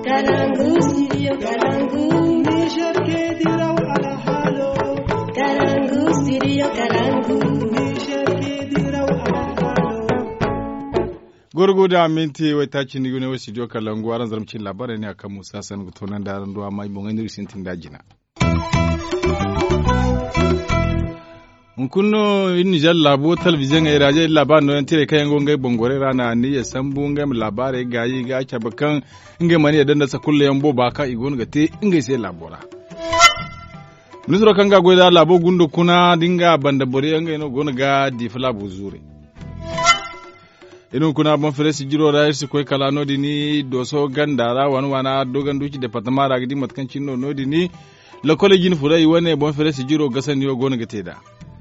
Kalangu, studio Kalangu. Niger ke diraw ala halo. Kalangu, studio Kalangu. Niger ke diraw ala halo. Gurguda minti wai ta ci ni ne studio Kalangu aran zarmcin labarai ne akan Musa San gutonan da ran duwa mai bon ngani sintin dajina. Kunno in Niger labo television ai raje labaran no tire kayan gongai bongore rana ni ya sambu ngai labarai gayi ga bakan ngai mani dan da sa kulle yambo ba ka igon ga te ngai sai labora. Ministro kanga goida labo gundo kuna dinga banda bore ngai no gona ga difla buzure. Inu kuna bon fere sijiro ra irsi koy kala no dini doso gandara wana dogan duki departement ra gidi matkancin no dini la college furai wane bon fere sijiro gasan yo gona ga teda.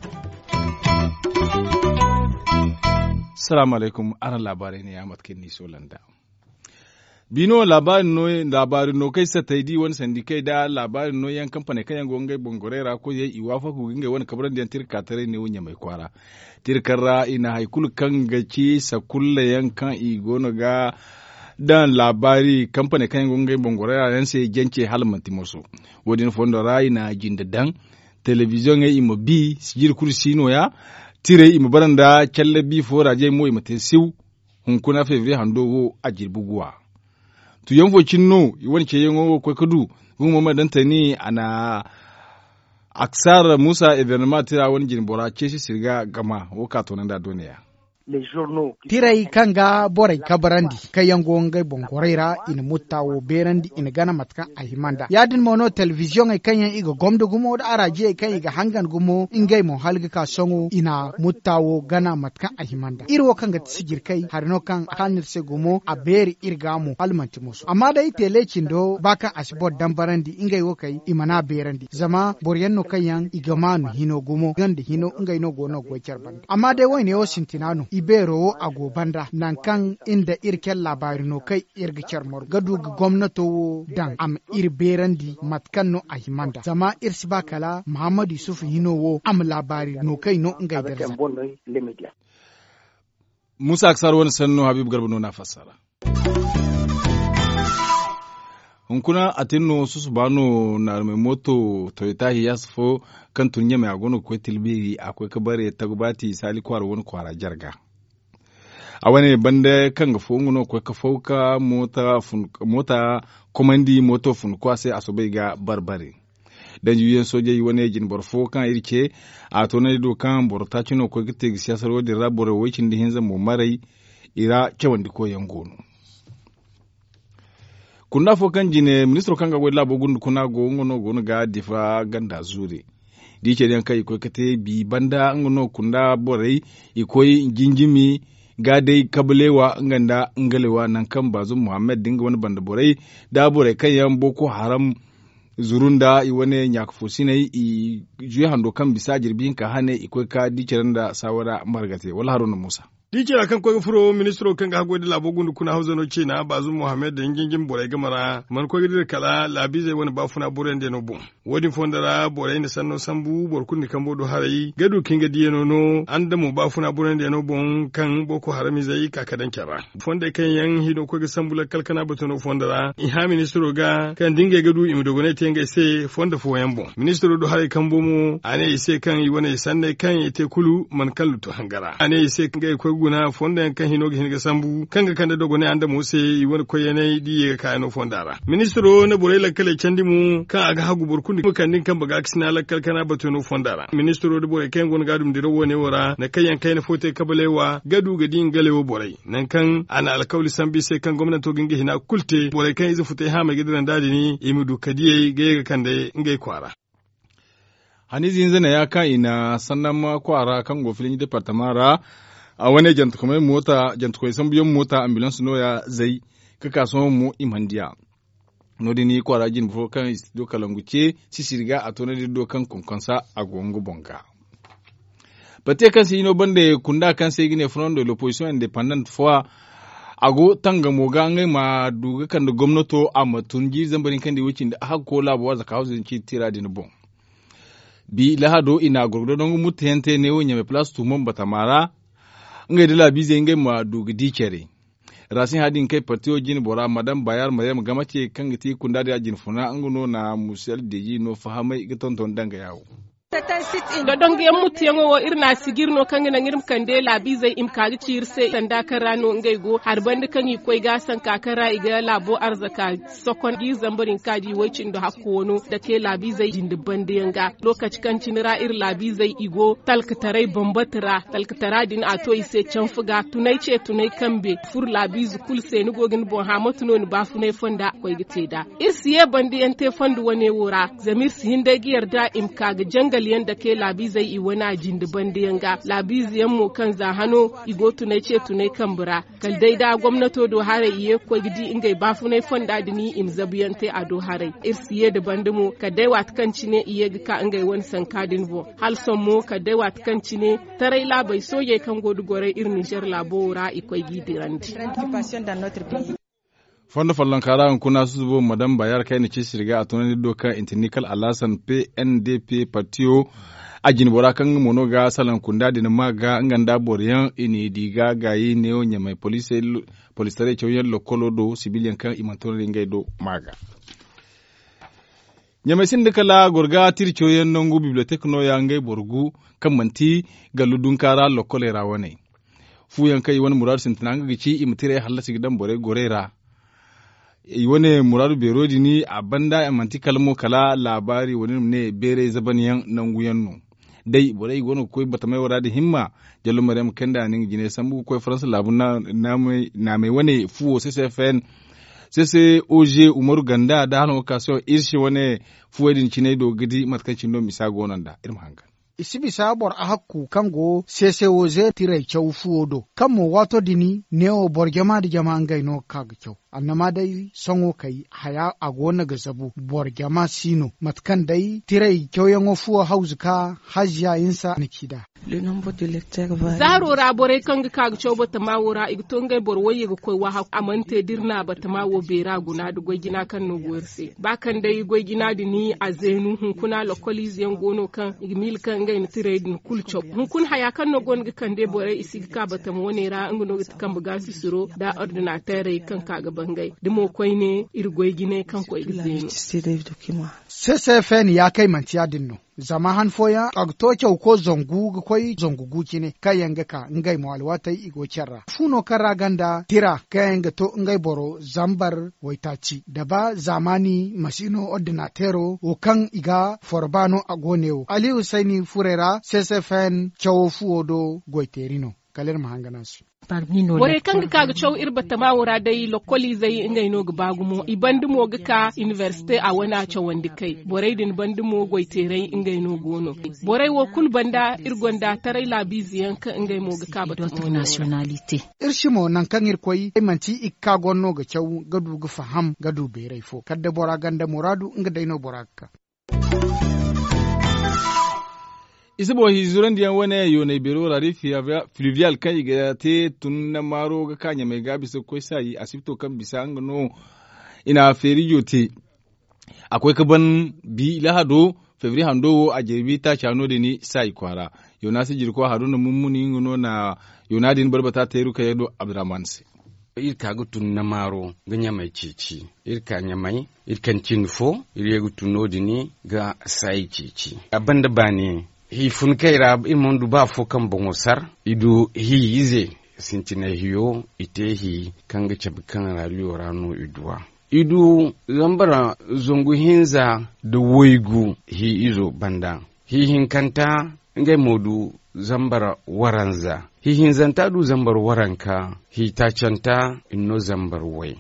Assalamu alaikum ana labarai ne ya matkin ni solanda. Bino labarin no kai sataidi wani sandikai da labarin no yan kamfani kayan gongai bongorera ko yayi iwafa ku ginga wani kabran da tirka tare ne wunya mai kwara. Tirkarra ina haikul kan gaci sakulla yankan igono ga dan labari kamfani kayan gongai bongorera yan sai genke halmanti musu. Wodin fondo rai na jindadan television ya imo bi sijir kursino ya tire ima baranda kyalle bi fora je mo ima tesiu hunkuna fevri hando wo ajirbuguwa tu yanfo cinno wani ke yango ko kadu gumo madantani ana aksar Musa evenement tira wani jinbora ce shi sirga gama woka tonan da duniya tirai kanga borai kabarandi kayango ngai bongoreira in mutawo berandi in gana matka ahimanda yadin mono television ai kanyan iga gomdo gumo da araje kan iga hangan gumo ingai mo halga ka songo ina mutawo gana matka ahimanda irwo kanga sigir kai harno kan kanir se gumo a beri irgamo almanti musu amma dai telecin do baka asbot dambarandi ingai wo kai imana berandi zama boryanno kanyan iga manu hino gumo gande hino ingai no gono gocer band amma dai wai ne o sintinano ibero a gobanda nan kan inda irken labarino kai irgicar mor gadu gwamnato dan am irberandi matkanno a himanda zama irsi bakala Muhammadu Yusuf hinowo am labarino kai no ngai darza Musa aksar wani sanno Habib Garba no na fassara hunkuna atinno susubano na mai moto Toyota Hiace kan tunye mai agono ko tilbiri akwai kabare tagbati sali kwar wani kwara jarga a wani banda kan ga fonguno ko ka fauka mota komandi moto fun ko sai asobai ga barbare dan juyen soje wani jin barfo kan irke a tonai do kan borta cino ko gite siyasar wadi rabore wacin da hinza mu marai ira cewandi ko yangono kunna fo kan jine ministro kan ga wala bogun kuna go ngono gono ga difa ganda zure dike dan kai ko kate bi banda ngono kunda borai ikoi jinjimi ga dai kablewa nganda ngalewa nan kan bazu Muhammad dinga wani banda borai da borai kan yan Boko Haram zurunda i wani nyakfusine i juya hando kan bisa jirbin ka hane ikoi ka dike da sawara margate wala Haruna Musa Dike kan ko furo ministro kan ga godi labo gundu kuna hausa no ce na bazu Muhammad da ngingin borai gamara man ko gidi kala labi zai wani bafuna buren de no bum wodi fondara borai ne sanno sambu borkun ni kambodo harai gadu kinga diye no anda mu bafuna buren de no bum kan Boko Harami zai kakadan kyara fonda kan yan hido ko ga sambula kalkana batono fondara in ha ministro ga kan dinga gadu imi dogone tenga se fonda fo yan bum ministro do harai kan bomu ane ise kan yi wani sanne kan ite kulu man kallu to hangara ane ise kan ga ko guna fonda kan hino ga hinga sambu kanga kanda dogo ne anda mose wani koyene diye ka no fondara ministro na borela kale candimu kan aga hagu burkundi kan din kan baga kisna la kalkana batono fondara ministro de bore kan gon gadum diro wone wora na kayan kai na fote kabalewa gadu gadin galewo borai nan kan ana alkawli sambi sai kan gwamnati gingi hina kulte bore kan izu fute ha mai gidan dadi ni imudu kadiye ga kande ngai kwara hanizi yanzu ya ka ina sannan ma kwara kan gofilin departamara a wani jantukumai mota jantukumai san biyan mota ambulance no ya zai ka kasuwan mu imandiya no dini kwara jin fo kan do kalanguce sisirga a tonar do kan kunkansa a gongo bonga bate kan sino bande kunda kan sai gine front de l'opposition indépendante fois ago tanga moga ngai ma duga kan da gwamnato a matunji zambarin kan da wucin da aka kola ba zaka hausin ci tira din bon bi lahado ina gurgurdon mutente ne wonya me plus to mon batamara ngai dala bize ngai ma duga dikere rasin hadin kai partiyo jin bora madan bayar mayam gamace kan giti kunda da jin funa anguno na musal deji no fahamai gitonton danga yawo da don ga mutu yango wo irna sigirno kanga na ngirim kande labi zai im kaji cirse sanda karano ngai go har bandi kan yi koi gasan kakara iga labo arzaka sokon gi zambarin kaji wacin da hakko wono da ke labi zai jindi bandi yanga lokaci kan cinira ir labi zai igo talkatarai bambatira talkatara din ato ise can fuga tunai ce tunai kambe fur labi zukul se ni gogin bon ha matuno ni bafunai fonda koi gite da ir siye bandi yante fondu wane wora zamir si hinde giyar da im kaga jangal yanda ke labi zai i wana jindi bandi yanga labi ziyan mu kan za hano igo tunai ce tunai kambura kal dai da gwamnato do hare iye ko gidi ingai bafunai fonda dini im zabiyante a do hare ir siye da bandumu ka dai wat kan cine iye ka ingai wani sankadin bo hal son mo ka dai wat kan cine tarai labai soye kan godu gore ir Niger labora ikoi gidirandi Fondo fallon kara kuna su zubo madam bayar kai ne ce shirga a tunanin doka intinikal alasan PNDP partiyo a jinbora kan mono ga salan kunda da maga nganda boriyan ini diga gayi ne onya mai polisare choyen lokolo do civilian kan imanton ringay do maga nyame sindikala gorga tirchoyen nongu bibliothèque no yangai borgu kan manti galudun kara lokole rawane fuyan kai wani murar sintinanga gici imtire halasi gidan bore gorera wani muradu berodi ni a banda a manti kalmo kala labari wani ne bere zabaniyan nan guyannu dai borai wani koi bata mai wara da himma jallo maryam kenda nin gine sambu koi faransa labun na mai wani fuwo CCFN sese oje umaru ganda da hana occasion irshi wani fuwadin cine do gidi matkancin do misa gonan da irin hankan isi bisa bor a hakku kango sese woze tirai kyau fuodo kanmo wato dini neo bor jama da jama ngai no kaga kyau annama dai songo kai haya agona ga zabu bor jama sino matkan dai tirai kyau yango fuo hauzuka hajja insa nikida le nombre de lecteurs va zaro rabore kanga kaga kyau bata mawura igto ngai bor waye ga koi wa amante dirna bata mawo bera guna da gogina kan no gorse bakan dai gogina dini a zenu hun kuna lokoliz yan gono kan igmil kan ngai ni tire din kulcho hun kun haya kan no gon kan dai bore isi ka bata mo ne ra ngono kan buga su suro da ordinateur kan kaga bangai dimo koi ne irgoy gine kan ko igzenu CCFN ya kai mantiya dinno zama han foya agto kyau ko zongu koi zongugu kine kayanga ka ngai mo alwata igo charra funo karaganda tira kayanga to ngai boro zambar waitaci daba zamani masino ordinatero o kan iga forbano agoneo Ali Husaini Furera CCFN kyau fuodo goiterino kaler mahanganasu bore kanga kaga chow irbata mawura dai lokoli zai ingai no gbagumo ibandu mo gaka university a wana chawandi kai bore din bandu mo goiterai ingai no gono bore wo kul banda irgonda tarai labiziyan ka ingai mo gaka bata nationalité irshimo nan kan irkoi manti ikka gonno ga chow gadu ga faham gadu berai fo kadda bora ganda muradu inga daino boraka isibo hizuran diyan wane yone biro rarifi fluvial kan iga te tun na maro ga kanya mai gabi sai koi sai asibito kan bisa an gano ina feriyo te akwai kaban bi lahado fevri hando a jebi ta chano da ni sai kwara yona si jirko haruna mummuni ngono na yonadin barbata ta yiruka yado abdurrahman se irka gutun na maro ganya mai cici irka nyamai irkan cinfo irye gutun dini ga sai cici abanda bane hi fun kaira imondu ba fo kan bongosar idu hi yize sintina hiyo ite hi kanga chabikan raliyo rano iduwa idu zambara zongu hinza da woigu hi izo banda hi hinkanta ngai modu zambara waranza hi hinzanta du zambar waranka hi tacanta inno zambar wai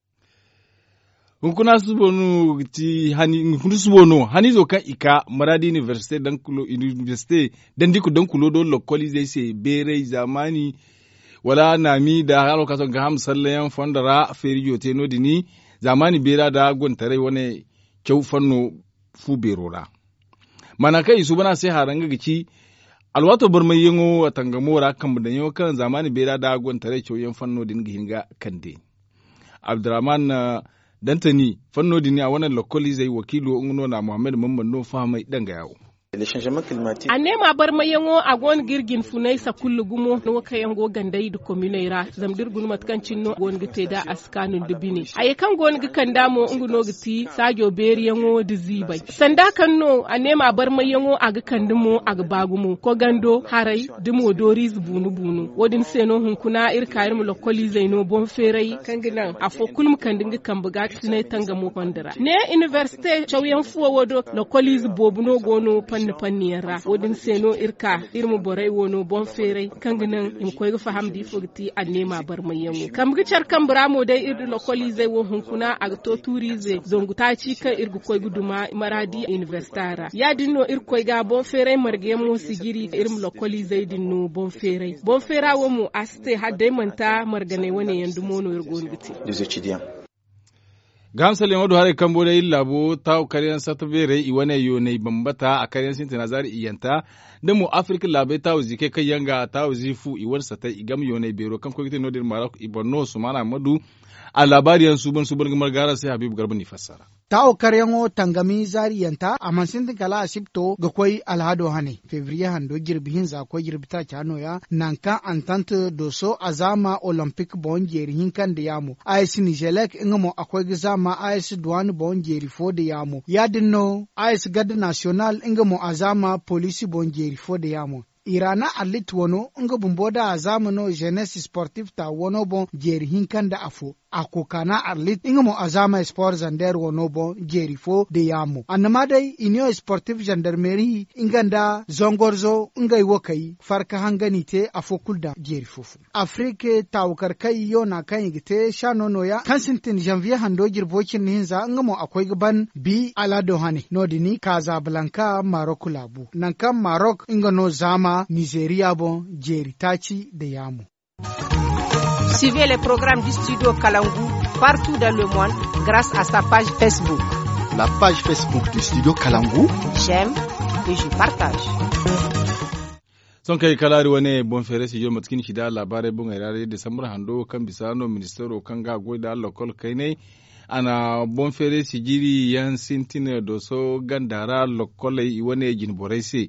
kuna subonu ti hani kuna subono hani zo kan ika maradi university dan kulo university dan diku dan kulo do lokoli zai se bere zamani wala nami da halo kaso ga ham sallayan fondara feriyo te no dini zamani bera da gontare wane kyau fanno fu berora mana kai su bana sai haranga gici alwato barmai yango tangamora kan da yango kan zamani bera da gontare kyau yan fanno din gihinga kande Abdurrahman Dantani fanno dini a wannan lokoli zai wakilo ngono na Muhammad Mamman no fa mai danga yawo a nema bar mayango a gon girgin funai sa kullu gumo no kayango gandai da kominaira zamdir gun matkancin no gon gite da askanun dubini ayi kan gon gikan damo nguno giti sajo beriyango dizibai sanda kan no a nema bar mayango a gikan dumo a bagumo ko gando harai dumo doris bunu wodin seno hunkuna irkayir mu lokoli zaino bon ferai kanginan a fo kulmu kan dinga kan buga tunai tanga mo kondara ne university chawyan fuwa wodo lokoli bobuno gono panni yara wodin seno irka irmu borai wono bon ferai kanginan im koy ga faham di fogti annema bar mayango kam gicar kan bramo dai irdu lokoli zai wo hunkuna a to turize zongu ta ci kan irgu koy guduma maradi universitara ya dinno ir koy ga bon ferai marge mo sigiri irmu lokoli zai dinno bon fera wo mu aste hadde manta margane wone yandu mono irgon giti des étudiants gamsale modu hare kambode illabo taw kariyan satbere iwane yo ne bambata a kariyan sintina zari iyanta da mu afrika labe taw zike kai yanga taw zifu iwar sata igam yo ne bero kan ko gite no dir marak iborno sumana madu a labariyan suban gamar gara sai habibu garba ni fassara tawo karyango tangami zariyanta a mansintin kala asibto ga kwai alhado hane fevrier hando girbihin za ko girbita chano ya nanka entente doso azama olympic bon jerihin kan da yamu AS Nijelek ingamo akwai gizama AS Douane bon jeri fo da yamu yadinno AS Garde National ingamo azama police bon jeri fo da yamu irana alit wono nga bumboda azamano jeunesse sportive ta wono bon jeri hinkan da afo akokana arlit ingamo azama sport zander wono bon jeri fo de yamo annama dai union sportive gendarmerie inganda zongorzo ngai wokai farka hangani te afo kulda jeri fofu afrique tawkar kai yona kan yigite shanono ya kansintin janvier hando girbokin hinza ngamo akwai gaban bi alado hane nodini Casablanca Maroc labu nan kan Maroc ingano zama Nigeria bon jeri tachi de yamo. Suivez les programmes du studio Kalangu partout dans le monde grâce à sa page Facebook. La page Facebook du studio Kalangu. J'aime et je partage. Son kai kalari wane bon fere si jom matkin shida labarai bon irare December hando kan bisano ministero kan ga goida lokol kai ne ana bon fere si jiri yan sintine doso gandara lokole iwane jin boraisi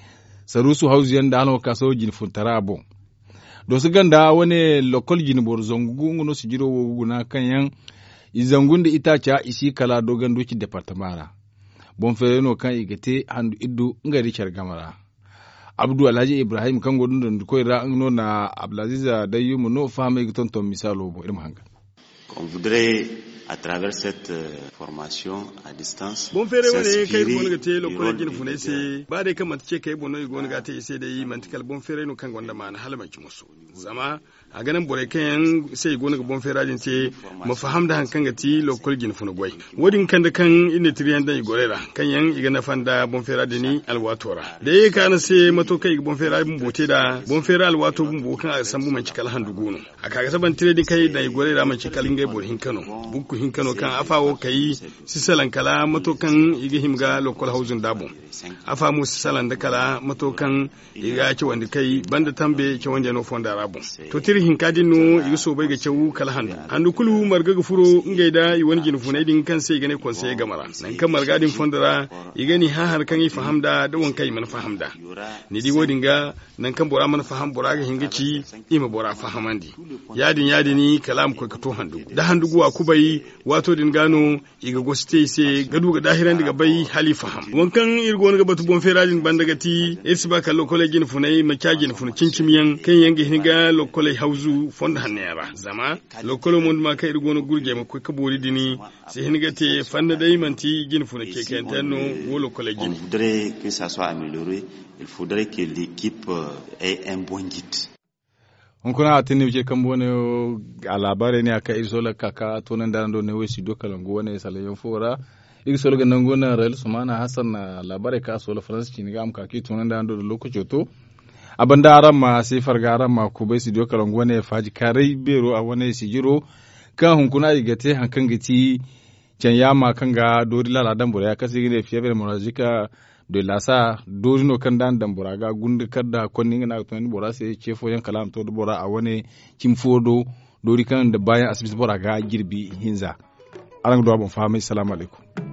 sarusu hausu yanda ano kaso jin funtara bon dosu ganda wane lokol jin bor zongu ngono si jiro woguna kanyan izangunde itacha isi kala dogan doki departamara bon fere no kan igete handu iddu ngari chargamara Abdou Alhaji Ibrahim kan godun don ko ira no na Abdulaziz Dayyumu no fama giton to misalo bo irim hanga on voudrait à travers cette formation à distance bon fere wane kai gon ga te lokol gin fune se ba dai kamata ce kai bono gon ga te sai dai mantikal bon fere no kan gonda mana halmaki musu zama a ganin bore kan sai gon ga bon fere din ce mafaham da hankan ga ti lokol gin fune goy wodin kan da kan inda tiriyan da igorera kan yan iga na fanda bon fere din alwatora da yi kana sai mato kai bon fere bin bote da bon fere alwato bin bokan a sambu mantikal handu gono a kaga saban tire din kai da igorera mantikal ngai borin kano bukku hinkano kan afawo kai sisalan kala matokan iga himga local housing dabo afa mu sisalan da kala matokan iga ci wanda kai banda tambe ci wanda no fonda rabo to tiri hinkadin no iga so bai ga cewu kala handu kulu marga ga furo ngai da i wani gin funai din kan sai gane kon sai gamara nan kan margadin fondara iga ni ha har kan yi fahamda da won kai man fahamda ni di wodin ga nan kan bora man faham bora ga hingici ima bora fahamandi yadin ni kalam ko ka to handu da handu guwa kubai wato din gano iga goste se gadu ga dahiran daga bai hali faham wankan irgo ga batu bon ferajin bandagati isba ka lokole gin funai makagin fun cincimiyan kan yanga hinga lokole hauzu fonda hanera zama lokole mun ma ka irgo no gurge ma ko kabori dini se hinga te fanda dai manti gin fun ke kentanno wo lokole gin. On voudrait que ça soit amélioré, il faudrait que l'équipe ait un bon guide. on kuna atini uche kambone a labare ne aka isola kaka tonan da ndo ne wesi dokalango wane salayon fora isola ga nango na rel sumana hasan na labare ka sola france cini ga am kaki tonan da ndo lokaci to abanda aramma sai farga aramma ku bai si dokalango wane faji kare bero a wane si jiro kan hunkuna igate hankan giti can yama kan ga dori lala dan bura ya kasi ne fiye monajika de lasa dozino kan dan dambura ga gunde kadda konni na to ni bora sai chefo yan kalam to bora a wane kimfodo dori kan da bayan asibiti bora ga girbi hinza aran do abon fami assalamu alaikum